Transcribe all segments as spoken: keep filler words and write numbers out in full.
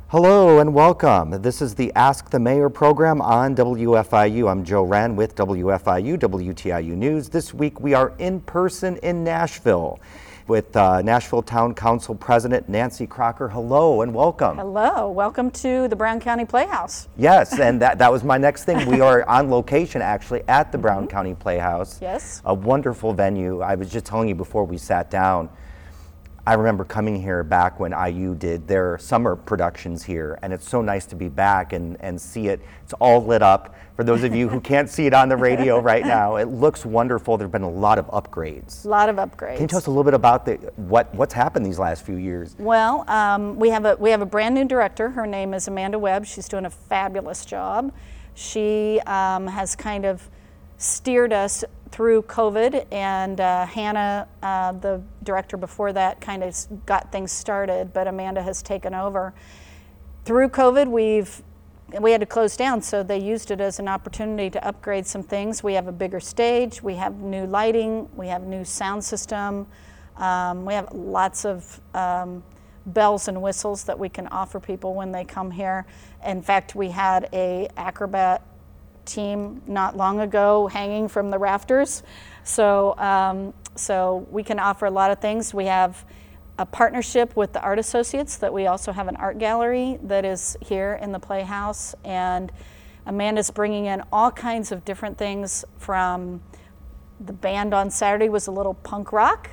Hello and welcome. This is the Ask the Mayor program on W F I U. I'm Joe Wren with W F I U, W T I U News. This week we are in person in Nashville with uh, Nashville Town Council President Nancy Crocker. Hello and welcome. Hello, welcome to the Brown County Playhouse. Yes, and that, that was my next thing. We are on location actually at the Brown mm-hmm. County Playhouse. Yes. A wonderful venue. I was just telling you before we sat down, I remember coming here back when I U did their summer productions here, and it's so nice to be back and, and see it. It's all lit up. For those of you who can't see it on the radio right now, it looks wonderful. There have been a lot of upgrades. A lot of upgrades. Can you tell us a little bit about the what what's happened these last few years? Well, um, we have a we have a brand new director. Her name is Amanda Webb. She's doing a fabulous job. She um, has kind of steered us through COVID, and uh, Hannah, uh, the director before that, kind of got things started, but Amanda has taken over. Through COVID, we've we had to close down, so they used it as an opportunity to upgrade some things. We have a bigger stage, we have new lighting, we have new sound system, um, we have lots of um, bells and whistles that we can offer people when they come here. In fact, we had a acrobat team not long ago hanging from the rafters. So, um, so we can offer a lot of things. We have a partnership with the Art Associates that we also have an art gallery that is here in the Playhouse. And Amanda's bringing in all kinds of different things. From the band on Saturday was a little punk rock.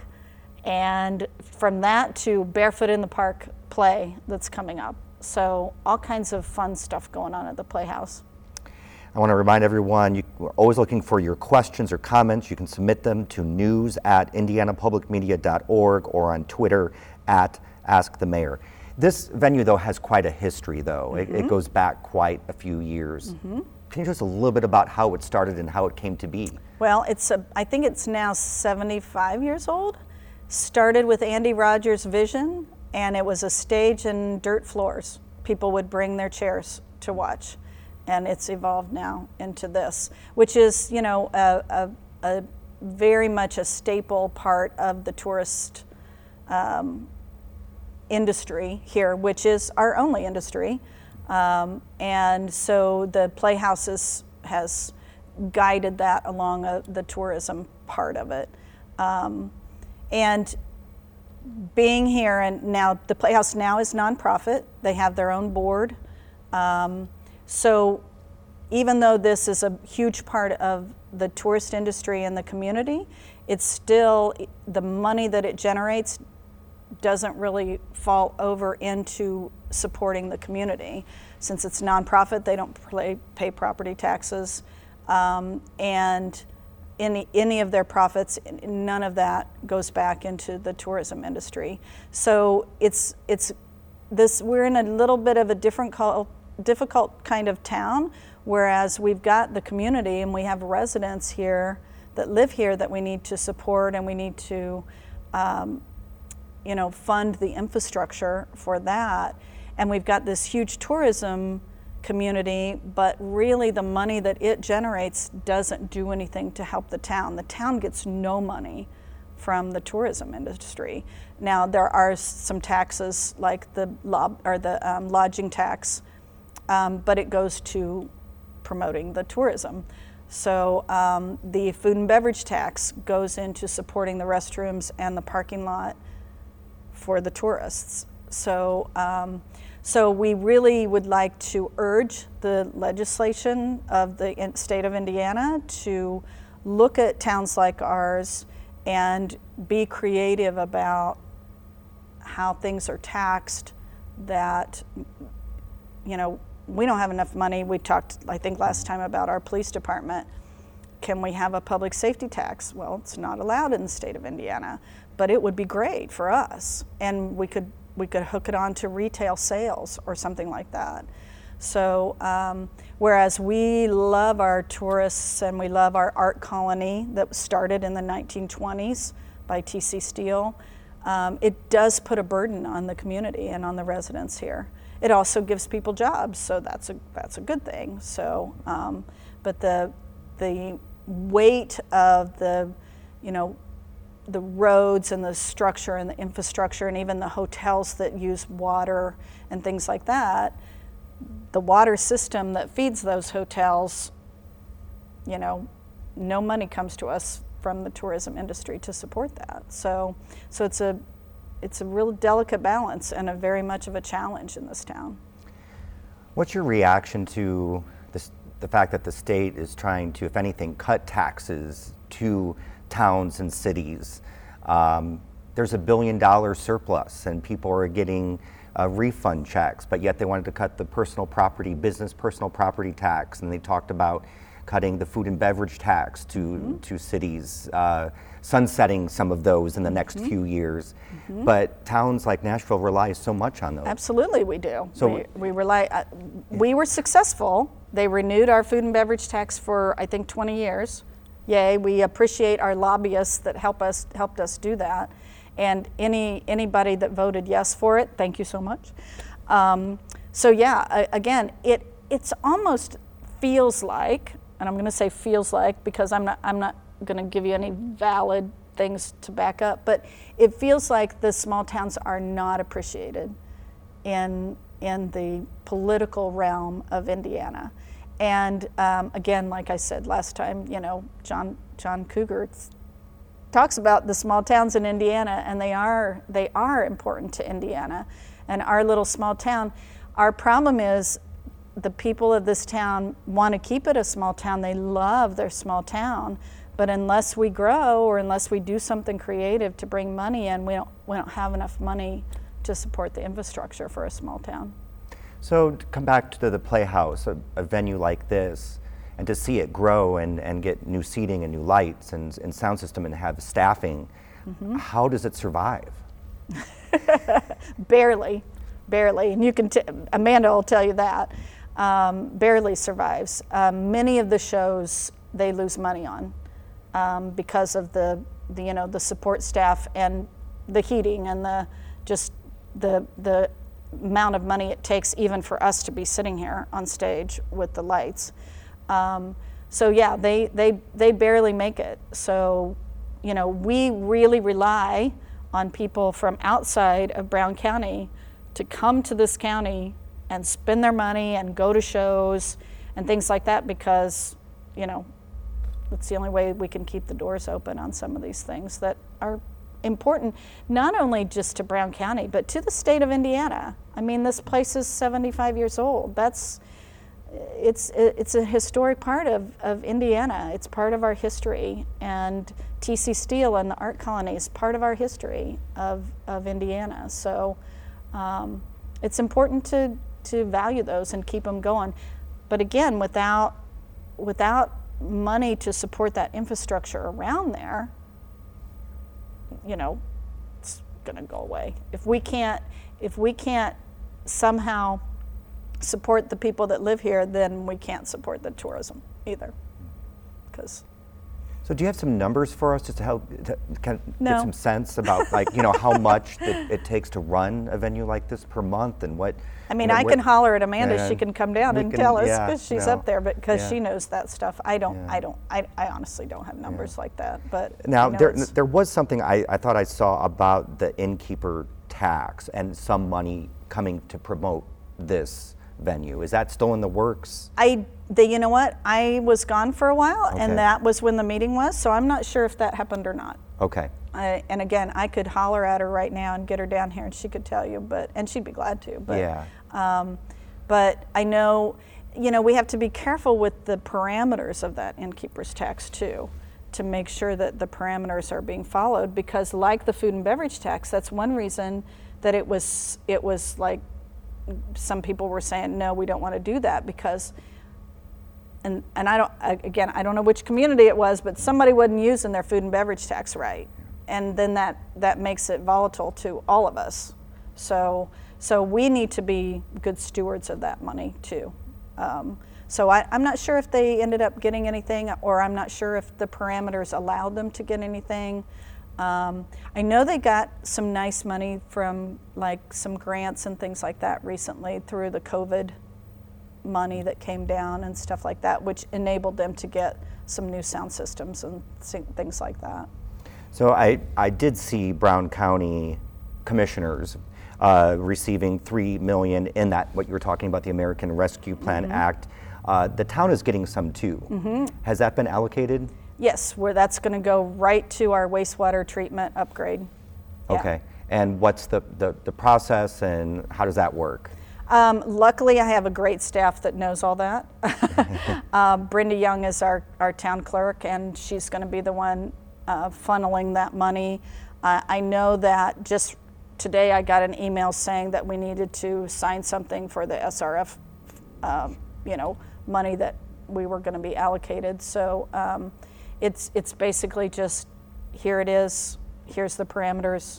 And from that to Barefoot in the Park play that's coming up. So all kinds of fun stuff going on at the Playhouse. I want to remind everyone, you, we're always looking for your questions or comments. You can submit them to news at indiana public media dot org or on Twitter at Ask the Mayor. This venue, though, has quite a history, though. Mm-hmm. it, it goes back quite a few years. Mm-hmm. Can you tell us a little bit about how it started and how it came to be? Well, it's a, I think it's now seventy-five years old. Started with Andy Rogers' vision, and it was a stage and dirt floors. People would bring their chairs to watch. And it's evolved now into this, which is, you know, a, a, a very much a staple part of the tourist um, industry here, which is our only industry. Um, and so the Playhouse is, has guided that along a, the tourism part of it. Um, and being here, and now the Playhouse now is nonprofit. They have their own board. Um, So even though this is a huge part of the tourist industry and the community, it's still, the money that it generates doesn't really fall over into supporting the community. Since it's nonprofit, they don't pay, pay property taxes, um, and any, any of their profits, none of that goes back into the tourism industry. So it's, it's this, we're in a little bit of a different call, difficult kind of town, whereas we've got the community and we have residents here that live here that we need to support, and we need to um, you know, fund the infrastructure for that. And we've got this huge tourism community, but really the money that it generates doesn't do anything to help the town. The town gets no money from the tourism industry. Now there are some taxes like the lob or the um, lodging tax, Um, but it goes to promoting the tourism. So um, the food and beverage tax goes into supporting the restrooms and the parking lot for the tourists. So, um, so we really would like to urge the legislation of the state of Indiana to look at towns like ours and be creative about how things are taxed, that, you know, we don't have enough money. We talked, I think, last time about our police department. Can we have a public safety tax? Well, it's not allowed in the state of Indiana, but it would be great for us. And we could we could hook it on to retail sales or something like that. So um, whereas we love our tourists and we love our art colony that was started in the nineteen twenties by T C Steele, um, it does put a burden on the community and on the residents here. It also gives people jobs, so that's a that's a good thing. So, um, but the the weight of the, you know, the roads and the structure and the infrastructure and even the hotels that use water and things like that, the water system that feeds those hotels, you know, no money comes to us from the tourism industry to support that. So, so it's a, it's a real delicate balance and a very much of a challenge in this town. What's your reaction to this, the fact that the state is trying to, if anything, cut taxes to towns and cities? Um, there's a billion dollar surplus and people are getting uh, refund checks, but yet they wanted to cut the personal property, business personal property tax, and they talked about cutting the food and beverage tax to, mm-hmm. to cities, uh, sunsetting some of those in the next mm-hmm. few years. Mm-hmm. But towns like Nashville rely so much on those. Absolutely, we do. So we, we rely. Uh, we were successful. They renewed our food and beverage tax for I think twenty years. Yay! We appreciate our lobbyists that help us helped us do that, and any anybody that voted yes for it, thank you so much. Um, so yeah, I, again, it it's almost feels like. And I'm going to say feels like because I'm not I'm not going to give you any valid things to back up, but it feels like the small towns are not appreciated in in the political realm of Indiana. And um, again, like I said last time, you know, John John Cougar talks about the small towns in Indiana, and they are they are important to Indiana, and our little small town. Our problem is, the people of this town want to keep it a small town. They love their small town, but unless we grow or unless we do something creative to bring money in, we don't we don't have enough money to support the infrastructure for a small town. So to come back to the Playhouse, a, a venue like this, and to see it grow and, and get new seating and new lights and, and sound system and have staffing, mm-hmm. how does it survive? Barely, barely, and you can. T- Amanda will tell you that. Um, barely survives. Um, many of the shows they lose money on um, because of the, the you know the support staff and the heating and the just the the amount of money it takes even for us to be sitting here on stage with the lights. Um, so yeah, they they they barely make it. So you know we really rely on people from outside of Brown County to come to this county and spend their money and go to shows and things like that because, you know, it's the only way we can keep the doors open on some of these things that are important, not only just to Brown County, but to the state of Indiana. I mean, this place is seventy-five years old. That's, it's it's a historic part of, of Indiana. It's part of our history. And T C Steele and the Art Colony is part of our history of, of Indiana. So um, it's important to to value those and keep them going. But again, without without money to support that infrastructure around there, you know, it's gonna go away. If we can't if we can't somehow support the people that live here, then we can't support the tourism either. Because So do you have some numbers for us just to help to kind of no. get some sense about like, you know, how much it, it takes to run a venue like this per month and what? I mean, you know, I what, can holler at Amanda. and She can come down and can, tell us yeah, because she's no, up there, but because yeah. she knows that stuff. I don't, Yeah. I don't, I, I honestly don't have numbers Yeah. like that, but Now, I know there, it's- there was something I, I thought I saw about the innkeeper tax and some money coming to promote this venue. Is that still in the works? I, the, you know what? I was gone for a while, Okay. and that was when the meeting was, so I'm not sure if that happened or not. Okay. I, and again, I could holler at her right now and get her down here, and she could tell you, but and she'd be glad to. But, Yeah. Um, but I know, you know, we have to be careful with the parameters of that innkeeper's tax too, to make sure that the parameters are being followed. Because like the food and beverage tax, that's one reason that it was it was like some people were saying, no, we don't want to do that because. And, and I don't, again, I don't know which community it was, but somebody wasn't using their food and beverage tax right. And then that, that makes it volatile to all of us. So, so we need to be good stewards of that money too. Um, so I, I'm not sure if they ended up getting anything, or I'm not sure if the parameters allowed them to get anything. Um, I know they got some nice money from like some grants and things like that recently through the COVID money that came down and stuff like that, which enabled them to get some new sound systems and things like that. So I, I did see Brown County commissioners uh, receiving three million dollars in that, what you were talking about, the American Rescue Plan mm-hmm. Act. Uh, the town is getting some too. Mm-hmm. Has that been allocated? Yes, where that's going to go right to our wastewater treatment upgrade. Okay, yeah. And what's the, the, the process and how does that work? Um, luckily, I have a great staff that knows all that. um, Brenda Young is our, our town clerk, and she's going to be the one uh, funneling that money. Uh, I know that just today I got an email saying that we needed to sign something for the S R F, um, you know, money that we were going to be allocated. So um, it's it's basically just, here it is, here's the parameters,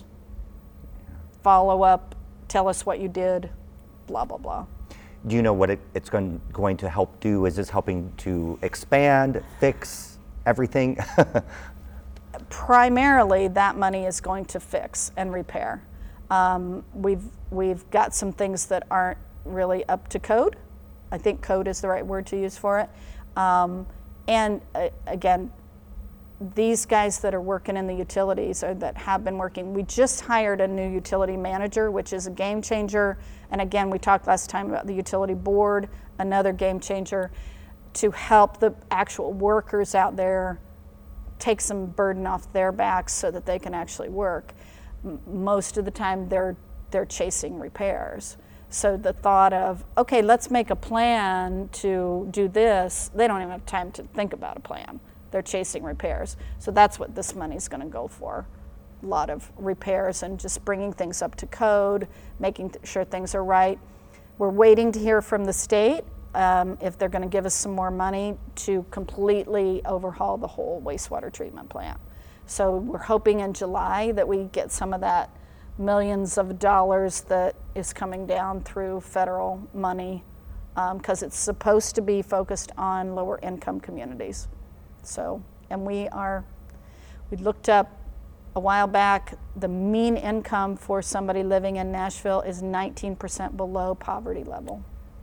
follow up, tell us what you did, blah, blah, blah. Do you know what it, it's going, going to help do? Is this helping to expand, fix everything? Primarily, that money is going to fix and repair. Um, we've, we've got some things that aren't really up to code. I think code is the right word to use for it. Um, and uh, again, these guys that are working in the utilities or that have been working, we just hired a new utility manager, which is a game changer. And again, we talked last time about the utility board, another game changer, to help the actual workers out there take some burden off their backs so that they can actually work. M- most of the time they're they're chasing repairs. So the thought of, okay, let's make a plan to do this, they don't even have time to think about a plan. They're chasing repairs. So that's what this money's going to go for. A lot of repairs and just bringing things up to code, making th- sure things are right. We're waiting to hear from the state um, if they're going to give us some more money to completely overhaul the whole wastewater treatment plant. So we're hoping in July that we get some of that millions of dollars that is coming down through federal money, because um, it's supposed to be focused on lower income communities. So, and we are, we looked up a while back, the mean income for somebody living in Nashville is nineteen percent below poverty level.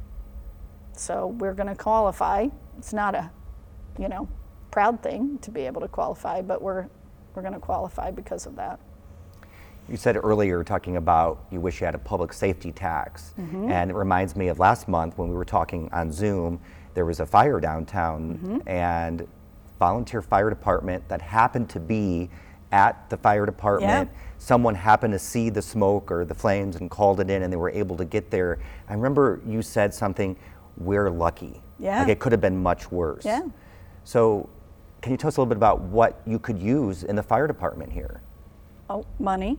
So we're going to qualify. It's not a, you know, proud thing to be able to qualify, but we're we're going to qualify because of that. You said earlier, talking about you wish you had a public safety tax, mm-hmm. and it reminds me of last month when we were talking on Zoom. There was a fire downtown, mm-hmm. and volunteer fire department that happened to be at the fire department. Yeah. Someone happened to see the smoke or the flames and called it in, and they were able to get there. I remember you said something, we're lucky. Yeah. Like it could have been much worse. Yeah. So can you tell us a little bit about what you could use in the fire department here? Oh, money.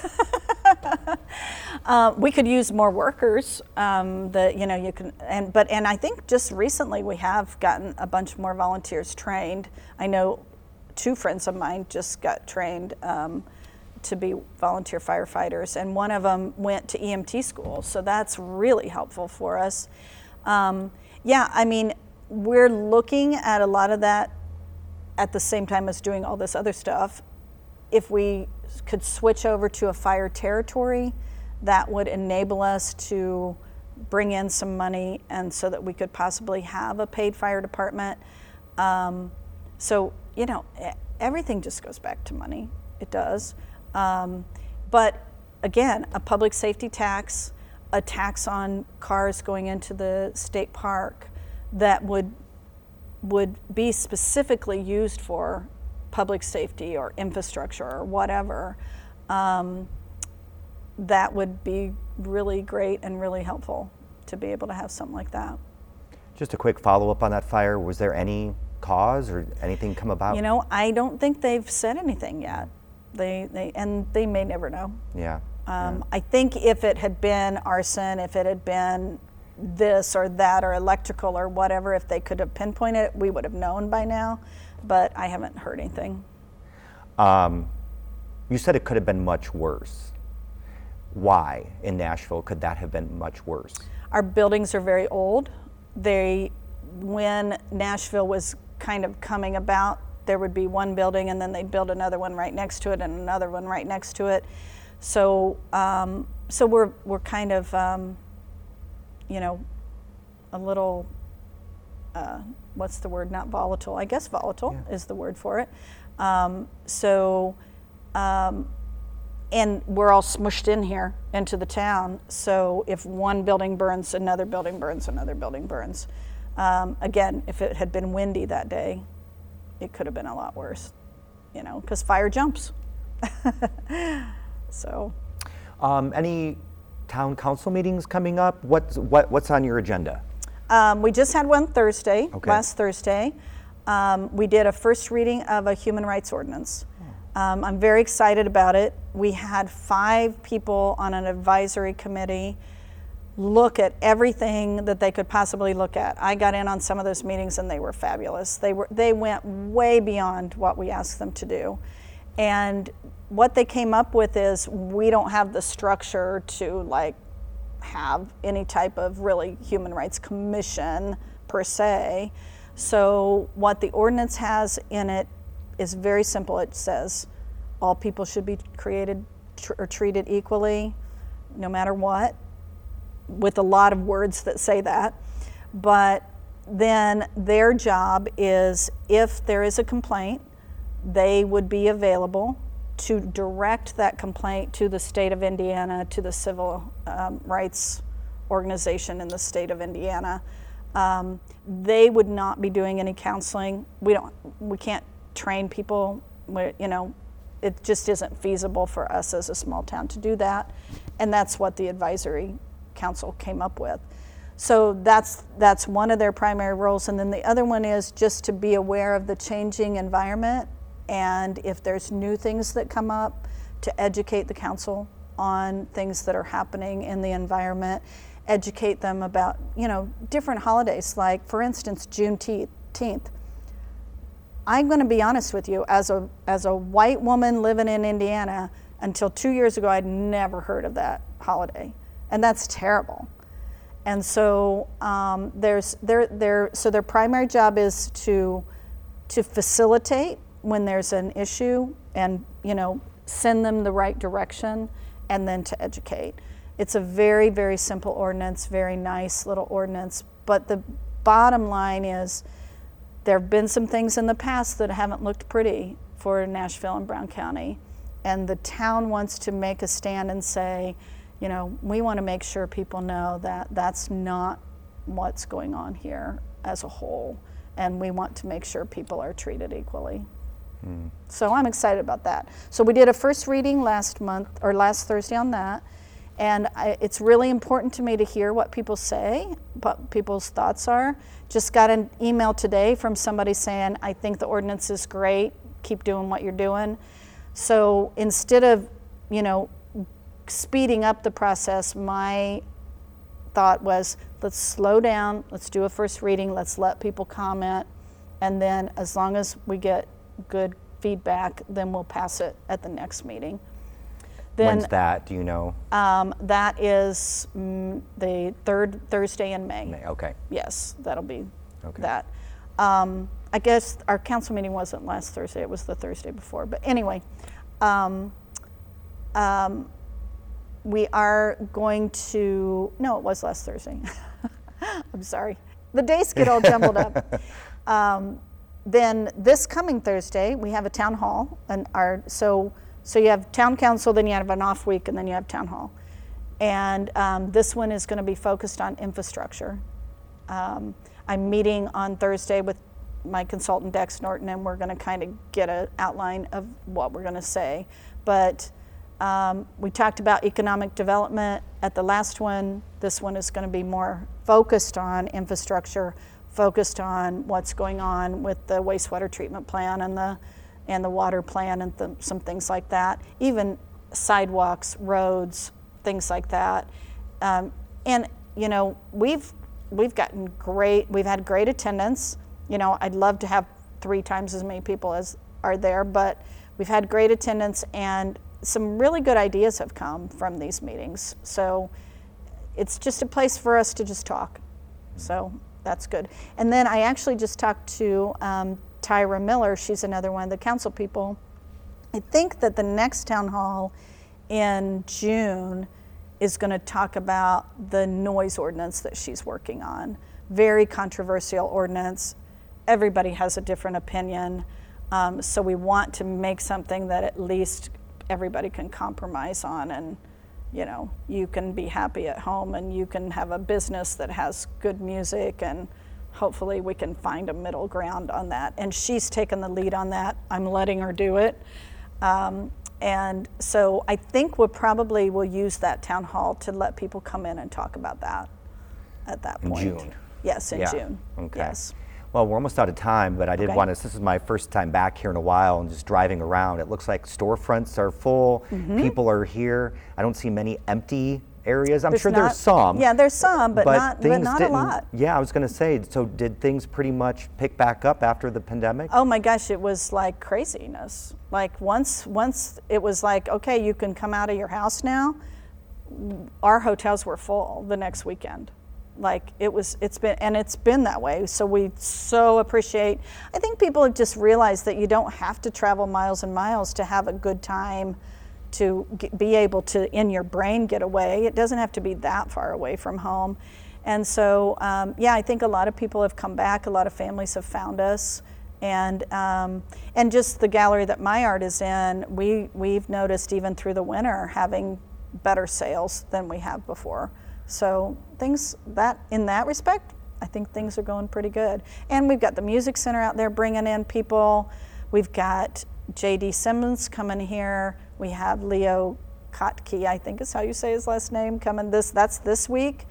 uh, we could use more workers. Um, that you know you can, and but and I think just recently we have gotten a bunch more volunteers trained. I know two friends of mine just got trained um, to be volunteer firefighters, and one of them went to E M T school. So that's really helpful for us. Um, yeah, I mean, we're looking at a lot of that at the same time as doing all this other stuff. If we could switch over to a fire territory, that would enable us to bring in some money, and so that we could possibly have a paid fire department. Um, so, you know, everything just goes back to money. It does. Um, but again, a public safety tax, a tax on cars going into the state park that would would be specifically used for public safety or infrastructure or whatever, um, that would be really great and really helpful to be able to have something like that. Just a quick follow-up on that fire. Was there any cause or anything come about? You know, I don't think they've said anything yet. They, they and they may never know. Yeah. Um, yeah. I think if it had been arson, if it had been this or that or electrical or whatever, if they could have pinpointed it, we would have known by now. But I haven't heard anything. Um, you said it could have been much worse. Why in Nashville could that have been much worse? Our buildings are very old. They, when Nashville was kind of coming about, there would be one building and then they'd build another one right next to it and another one right next to it. So, um, so we're we're kind of, um, you know, a little. Uh, what's the word? Not volatile. I guess volatile yeah. is the word for it. Um, so Um, and we're all smushed in here into the town. So if one building burns, another building burns, another building burns. Um, again, if it had been windy that day, it could have been a lot worse, you know, because fire jumps. So. Um, any town council meetings coming up? What's, what, what's on your agenda? Um, we just had one Thursday, Okay. last Thursday. Um, we did a first reading of a human rights ordinance. Um, I'm very excited about it. We had five people on an advisory committee look at everything that they could possibly look at. I got in on some of those meetings and they were fabulous. They were they went way beyond what we asked them to do. And what they came up with is we don't have the structure to like have any type of really human rights commission per se. So what the ordinance has in it is very simple. It says all people should be created tr- or treated equally, no matter what, with a lot of words that say that. But then their job is, if there is a complaint, they would be available to direct that complaint to the state of Indiana, to the civil um, rights organization in the state of Indiana. Um, they would not be doing any counseling. We don't. We can't train people. We, you know, it just isn't feasible for us as a small town to do that, and that's what the advisory council came up with. So that's that's one of their primary roles, and then the other one is just to be aware of the changing environment, and if there's new things that come up, to educate the council on things that are happening in the environment. Educate them about, you know, different holidays, like for instance, Juneteenth. I'm going to be honest with you, as a as a white woman living in Indiana, until two years ago, I'd never heard of that holiday, and that's terrible. And so um, there's their their so their primary job is to to facilitate when there's an issue, and you know, send them the right direction, and then to educate. It's a very, very simple ordinance, very nice little ordinance, but the bottom line is there have been some things in the past that haven't looked pretty for Nashville and Brown County, and the town wants to make a stand and say, you know, we want to make sure people know that that's not what's going on here as a whole, and we want to make sure people are treated equally. Mm. So I'm excited about that. So we did a first reading last month, or last Thursday on that. And I, it's really important to me to hear what people say, what people's thoughts are. Just got an email today from somebody saying, I think the ordinance is great, keep doing what you're doing. So instead of, you know, speeding up the process, my thought was, let's slow down, let's do a first reading, let's let people comment, and then as long as we get good feedback, then we'll pass it at the next meeting. Then, when's that? Do you know? Um, that is mm, the third Thursday in May. May. Okay. Yes, that'll be okay. that. Um, I guess our council meeting wasn't last Thursday; it was the Thursday before. But anyway, um, um, we are going to. No, it was last Thursday. I'm sorry. The days get all jumbled up. Um, then this coming Thursday, we have a town hall, and our so. So you have town council, then you have an off week, and then you have town hall. And um, this one is going to be focused on infrastructure. Um, I'm meeting on Thursday with my consultant, Dex Norton, and we're going to kind of get an outline of what we're going to say. But um, we talked about economic development at the last one. This one is going to be more focused on infrastructure, focused on what's going on with the wastewater treatment plan and the and the water plan and th- some things like that, even sidewalks, roads, things like that. Um, and you know, we've we've gotten great, we've had great attendance. You know, I'd love to have three times as many people as are there, but we've had great attendance, and some really good ideas have come from these meetings. So it's just a place for us to just talk. So that's good. And then I actually just talked to um, Tyra Miller. She's another one of the council people. I think that the next town hall in June is going to talk about the noise ordinance that she's working on. Very controversial ordinance. Everybody has a different opinion. Um, so we want to make something that at least everybody can compromise on, and you know, you can be happy at home and you can have a business that has good music, and hopefully we can find a middle ground on that. And she's taken the lead on that. I'm letting her do it. Um, and so I think we'll probably will use that town hall to let people come in and talk about that at that point. In June. Yes, in yeah. June. Okay. Yes. Well, we're almost out of time, but I did Okay. want to, this is my first time back here in a while and just driving around. It looks like storefronts are full, mm-hmm. people are here. I don't see many empty areas. I'm There's sure not, there's some. Yeah, there's some, but, but not, but not a lot. Yeah, I was going to say, so did things pretty much pick back up after the pandemic? Oh my gosh, it was like craziness. Like once, once it was like, okay, you can come out of your house now, our hotels were full the next weekend. Like it was, it's been, and it's been that way. So we so appreciate, I think people have just realized that you don't have to travel miles and miles to have a good time, to get, be able to, in your brain, get away. It doesn't have to be that far away from home. And so, um, yeah, I think a lot of people have come back. A lot of families have found us. And um, and just the gallery that my art is in, we, we've noticed even through the winter having better sales than we have before. So things that in that respect, I think things are going pretty good. And we've got the music center out there bringing in people. We've got J D Simmons coming here. We have Leo Kotke, I think is how you say his last name, coming this. That's this week.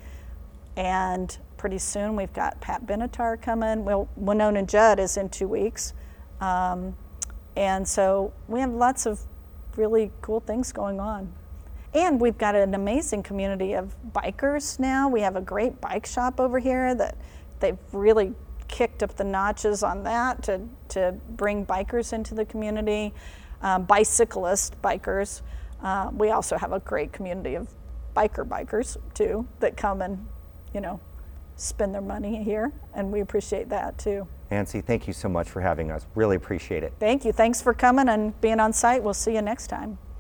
And pretty soon we've got Pat Benatar coming. Well, Winona Judd is in two weeks. Um, and so we have lots of really cool things going on. And we've got an amazing community of bikers now. We have a great bike shop over here that they've really kicked up the notches on that to, to bring bikers into the community, um, bicyclist bikers. Uh, we also have a great community of biker bikers too that come and, you know, spend their money here, and we appreciate that too. Nancy, thank you so much for having us. Really appreciate it. Thank you. Thanks for coming and being on site. We'll see you next time.